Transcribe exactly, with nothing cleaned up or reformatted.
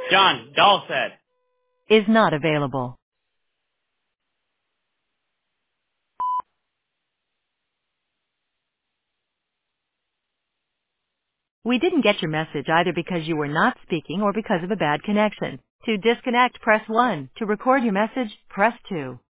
John, doll said. Is not available. We didn't get your message either because you were not speaking or because of a bad connection. To disconnect, press one. To record your message, press two.